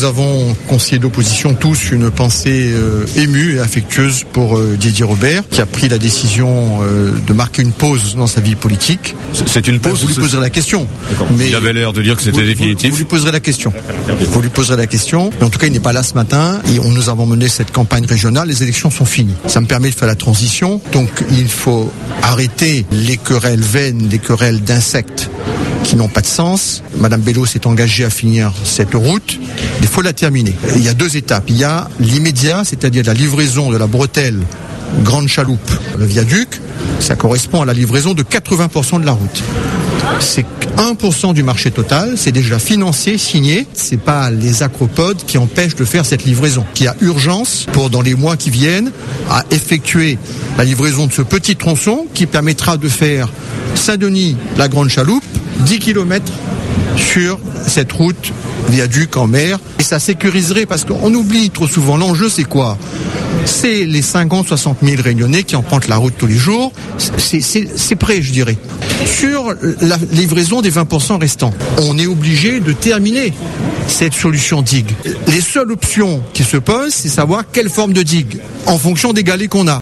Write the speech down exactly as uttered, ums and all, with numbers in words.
avons, conseillers d'opposition, tous une pensée euh, émue et affectueuse pour euh, Didier Robert, qui a pris la décision euh, de marquer une pause dans sa vie politique. C'est une pause. Ben, vous lui poserez la question. Mais il avait l'air de dire que c'était vous, définitif. Vous, vous lui poserez la question. Vous lui poserez la question. Mais en tout cas, il n'est pas là ce matin. Et on, nous avons mené cette campagne régionale. Les élections sont finies. Ça me permet de faire la transition. Donc, il faut arrêter les querelles vaines, les querelles d'insectes qui n'ont pas de sens. Madame Bello s'est engagée à finir cette route. Il faut la terminer. Il y a deux étapes. Il y a l'immédiat, c'est-à-dire la livraison de la bretelle Grande Chaloupe, le viaduc. Ça correspond à la livraison de quatre-vingts pour cent de la route. C'est un pour cent du marché total, c'est déjà financé, signé. C'est pas les acropodes qui empêchent de faire cette livraison. Il y a urgence pour, dans les mois qui viennent, à effectuer la livraison de ce petit tronçon qui permettra de faire Saint-Denis, la Grande Chaloupe, dix kilomètres sur cette route viaduc en mer. Et ça sécuriserait, parce qu'on oublie trop souvent, l'enjeu c'est quoi ? C'est les cinquante à soixante mille Réunionnais qui empruntent la route tous les jours. C'est, c'est, c'est prêt, je dirais. Sur la livraison des vingt pour cent restants, on est obligé de terminer cette solution digue. Les seules options qui se posent, c'est savoir quelle forme de digue, en fonction des galets qu'on a.